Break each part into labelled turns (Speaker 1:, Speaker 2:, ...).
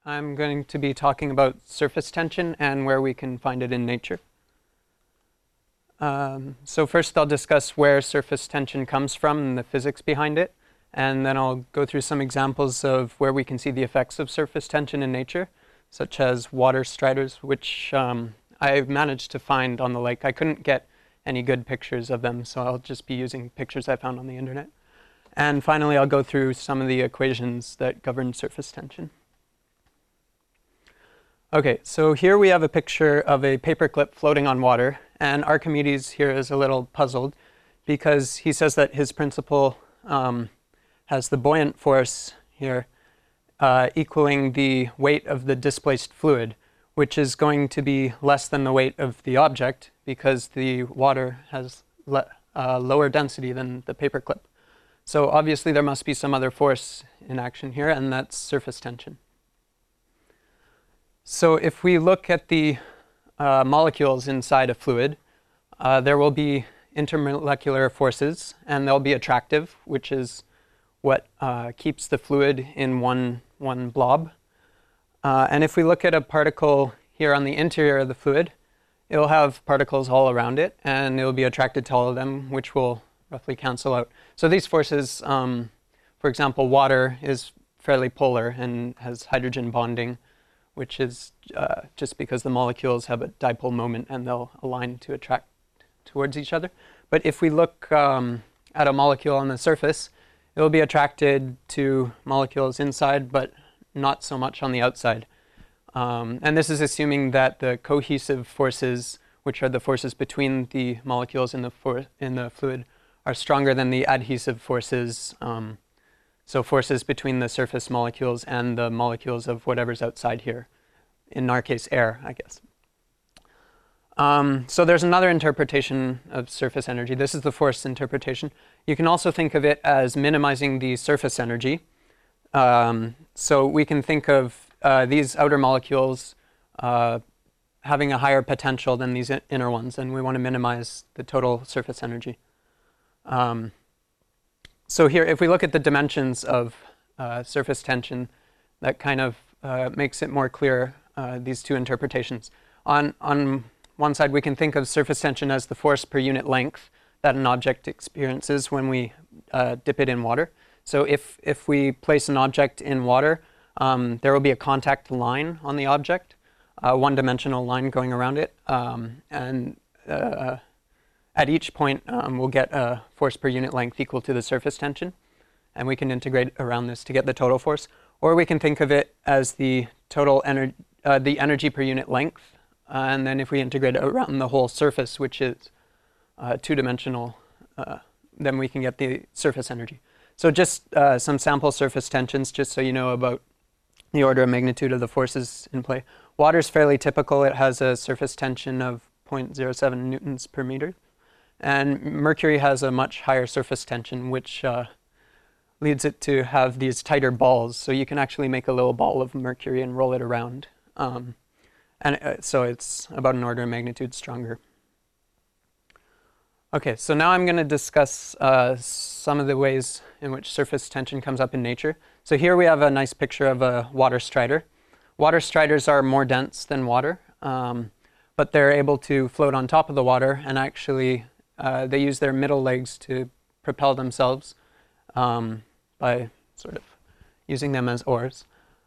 Speaker 1: I'm going to be talking about surface tension and where we can find it in nature. So first I'll discuss where surface tension comes from and the physics behind it, and then I'll go through some examples of where we can see the effects of surface tension in nature, such as water striders, which I've managed to find on the lake. I couldn't get any good pictures of them, so I'll just be using pictures I found on the internet. And finally, I'll go through some of the equations that govern surface tension. Okay, so here we have a picture of a paperclip floating on water, and Archimedes here is a little puzzled because he says that his principle has the buoyant force here equaling the weight of the displaced fluid, which is going to be less than the weight of the object because the water has lower density than the paperclip. So obviously there must be some other force in action here, and that's surface tension. So if we look at the molecules inside a fluid, there will be intermolecular forces, and they'll be attractive, which is what keeps the fluid in one blob. And if we look at a particle here on the interior of the fluid, it'll have particles all around it, and it'll be attracted to all of them, which will roughly cancel out. So these forces, for example, water is fairly polar and has hydrogen bonding, which is just because the molecules have a dipole moment and they'll align to attract towards each other. But if we look at a molecule on the surface, it will be attracted to molecules inside, but not so much on the outside. And this is assuming that the cohesive forces, which are the forces between the molecules in the fluid, are stronger than the adhesive forces, so forces between the surface molecules and the molecules of whatever's outside here. In our case, air, I guess. So there's another interpretation of surface energy. This is the force interpretation. You can also think of it as minimizing the surface energy. So we can think of these outer molecules having a higher potential than these inner ones, and we want to minimize the total surface energy. So here, if we look at the dimensions of surface tension, that kind of makes it more clear, these two interpretations. On one side, we can think of surface tension as the force per unit length that an object experiences when we dip it in water. So if we place an object in water, there will be a contact line on the object, a one-dimensional line going around it, and at each point, we'll get a force per unit length equal to the surface tension, and we can integrate around this to get the total force. Or we can think of it as the total the energy per unit length, and then if we integrate around the whole surface, which is two-dimensional, then we can get the surface energy. So just some sample surface tensions, just so you know about the order of magnitude of the forces in play. Water is fairly typical. It has a surface tension of 0.07 newtons per meter. And mercury has a much higher surface tension, which leads it to have these tighter balls. So you can actually make a little ball of mercury and roll it around. So it's about an order of magnitude stronger. Okay, so now I'm going to discuss some of the ways in which surface tension comes up in nature. So here we have a nice picture of a water strider. Water striders are more dense than water, but they're able to float on top of the water, and actually they use their middle legs to propel themselves by sort of using them as oars.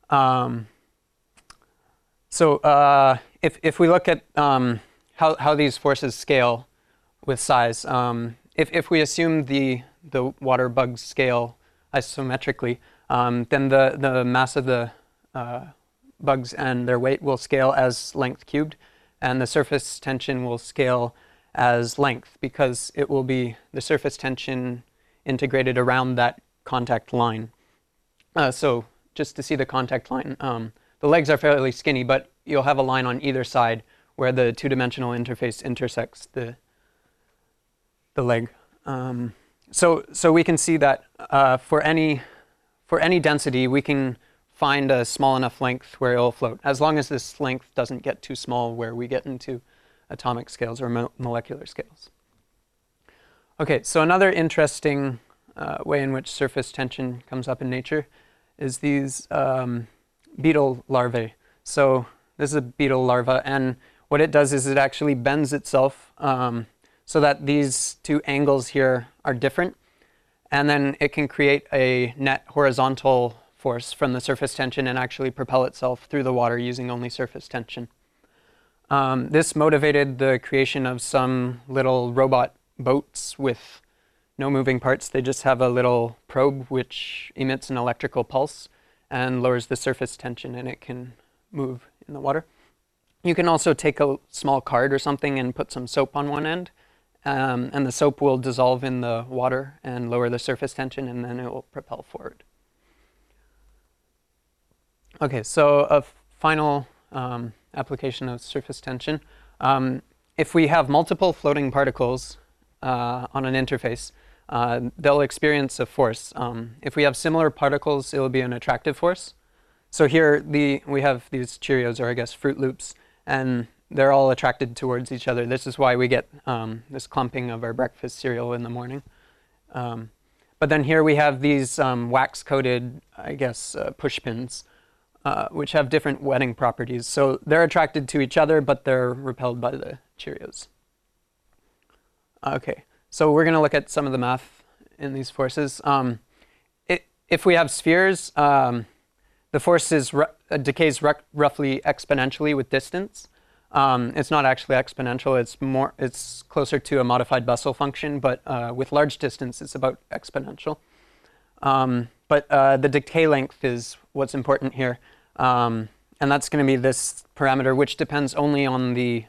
Speaker 1: So if we look at how these forces scale with size, if we assume the water bugs scale isometrically, then the mass of the bugs and their weight will scale as length cubed, and the surface tension will scale as length because it will be the surface tension integrated around that contact line. So just to see the contact line, the legs are fairly skinny, but you'll have a line on either side where the two-dimensional interface intersects the leg. So we can see that for any density, we can find a small enough length where it'll float, as long as this length doesn't get too small where we get into atomic scales or molecular scales. Okay, so another interesting way in which surface tension comes up in nature is these beetle larvae. So this is a beetle larva, and what it does is it actually bends itself so that these two angles here are different, and then it can create a net horizontal force from the surface tension and actually propel itself through the water using only surface tension. This motivated the creation of some little robot boats with no moving parts. They just have a little probe which emits an electrical pulse and lowers the surface tension, and it can move in the water. You can also take a small card or something and put some soap on one end, and the soap will dissolve in the water and lower the surface tension, and then it will propel forward. Okay, so a final application of surface tension. If we have multiple floating particles on an interface, they'll experience a force. If we have similar particles, it will be an attractive force. So here we have these Cheerios, or I guess Fruit Loops, and they're all attracted towards each other. This is why we get this clumping of our breakfast cereal in the morning. But then here we have these wax-coated, I guess, push pins, which have different wetting properties. So they're attracted to each other, but they're repelled by the Cheerios. Okay, so we're going to look at some of the math in these forces. If we have spheres, the force decays roughly exponentially with distance. It's not actually exponential. It's closer to a modified Bessel function, but with large distance, it's about exponential. But the decay length is what's important here, and that's going to be this parameter, which depends only on the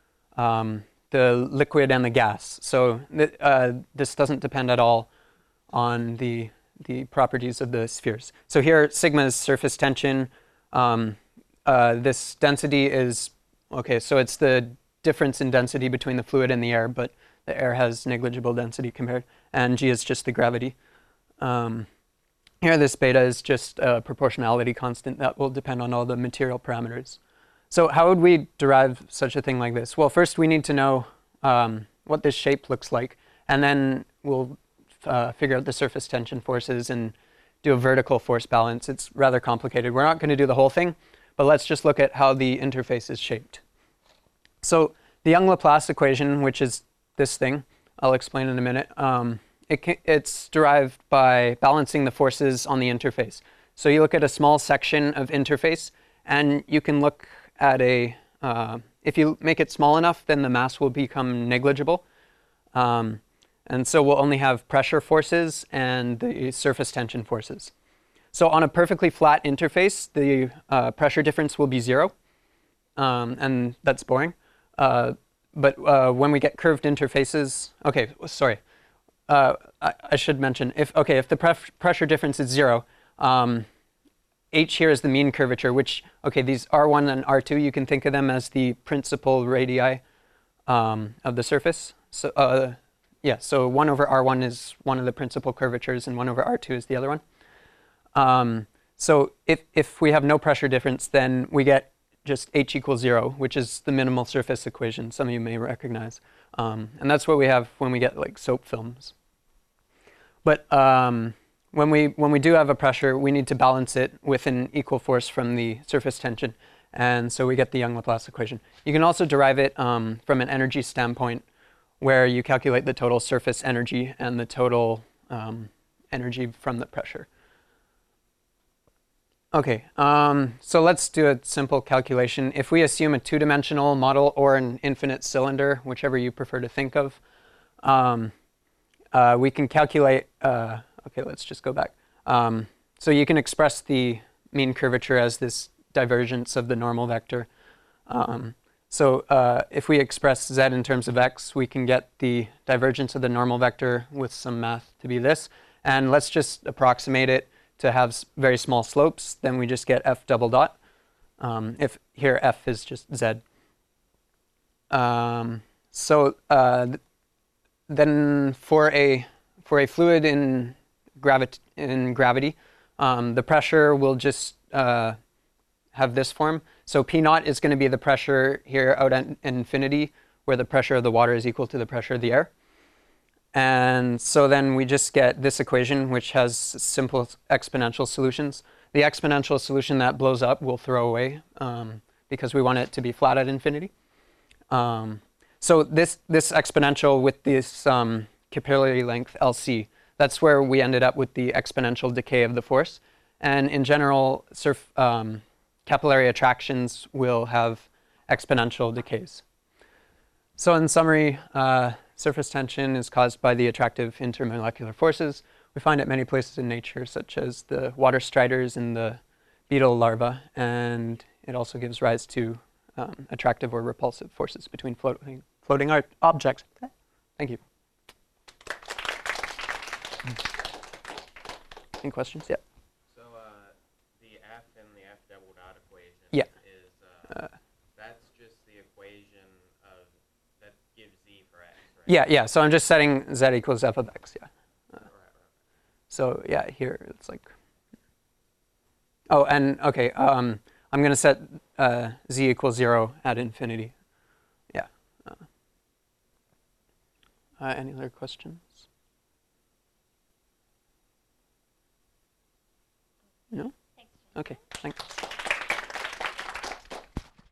Speaker 1: liquid and the gas. So this doesn't depend at all on the properties of the spheres. So here, sigma is surface tension. This density is, okay, so it's the difference in density between the fluid and the air, but the air has negligible density compared, and g is just the gravity. Here, this beta is just a proportionality constant that will depend on all the material parameters. So how would we derive such a thing like this? Well, first we need to know what this shape looks like, and then we'll figure out the surface tension forces and do a vertical force balance. It's rather complicated. We're not going to do the whole thing, but let's just look at how the interface is shaped. So the Young-Laplace equation, which is this thing, I'll explain in a minute, it's derived by balancing the forces on the interface. So you look at a small section of interface, and you can look at if you make it small enough, then the mass will become negligible. And so we'll only have pressure forces and the surface tension forces. So on a perfectly flat interface, the pressure difference will be 0, and that's boring. But when we get curved interfaces, okay, sorry. I should mention, if the pressure difference is 0, h here is the mean curvature, which, okay, these R1 and R2, you can think of them as the principal radii of the surface. So yeah, so 1 over R1 is one of the principal curvatures, and 1 over R2 is the other one. So if we have no pressure difference, then we get just h equals 0, which is the minimal surface equation some of you may recognize. And that's what we have when we get like soap films. But when we do have a pressure, we need to balance it with an equal force from the surface tension. And so we get the Young-Laplace equation. You can also derive it from an energy standpoint, where you calculate the total surface energy and the total energy from the pressure. Okay, so let's do a simple calculation. If we assume a two-dimensional model or an infinite cylinder, whichever you prefer to think of, we can calculate, okay, let's just go back. So you can express the mean curvature as this divergence of the normal vector. So if we express z in terms of x, we can get the divergence of the normal vector with some math to be this. And let's just approximate it to have very small slopes. Then we just get f double dot. If here f is just z. Then for a fluid in gravity, the pressure will just have this form. So P naught is going to be the pressure here out at infinity, where the pressure of the water is equal to the pressure of the air. And so then we just get this equation, which has simple exponential solutions. The exponential solution that blows up we'll throw away because we want it to be flat at infinity. So this exponential with this capillary length LC, that's where we ended up with the exponential decay of the force. And in general, capillary attractions will have exponential decays. So in summary, surface tension is caused by the attractive intermolecular forces. We find it many places in nature, such as the water striders and the beetle larvae, and it also gives rise to attractive or repulsive forces between floating objects. Thank you. Any questions? Yeah.
Speaker 2: So the F in the F double dot equation
Speaker 1: Yeah.
Speaker 2: is that's just the equation of that gives Z for X, right?
Speaker 1: Yeah. So I'm just setting Z equals f of x. Yeah.
Speaker 2: Right.
Speaker 1: So yeah, here it's like. Oh, and okay. I'm going to set Z equals 0 at infinity. Yeah. Any other questions? No? Okay, thanks.